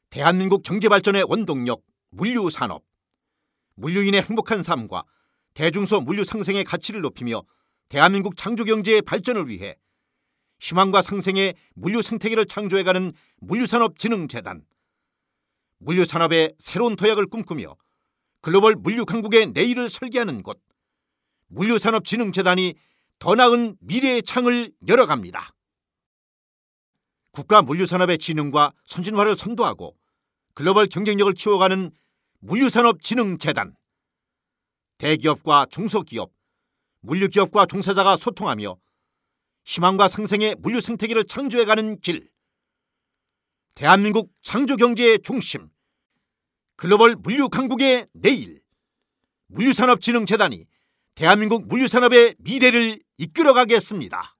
대한민국 경제발전의 원동력 물류산업, 물류인의 행복한 삶과 대중소 물류 상생의 가치를 높이며 대한민국 창조경제의 발전을 위해 희망과 상생의 물류 생태계를 창조해가는 물류산업진흥재단, 물류산업의 새로운 도약을 꿈꾸며 글로벌 물류강국의 내일을 설계하는 곳 물류산업진흥재단이 더 나은 미래의 창을 열어갑니다. 국가 물류산업의 진흥과 선진화를 선도하고 글로벌 경쟁력을 키워가는 물류산업진흥재단, 대기업과 중소기업, 물류기업과 종사자가 소통하며 희망과 상생의 물류 생태계를 창조해가는 길, 대한민국 창조경제의 중심, 글로벌 물류강국의 내일, 물류산업진흥재단이 대한민국 물류산업의 미래를 이끌어가겠습니다.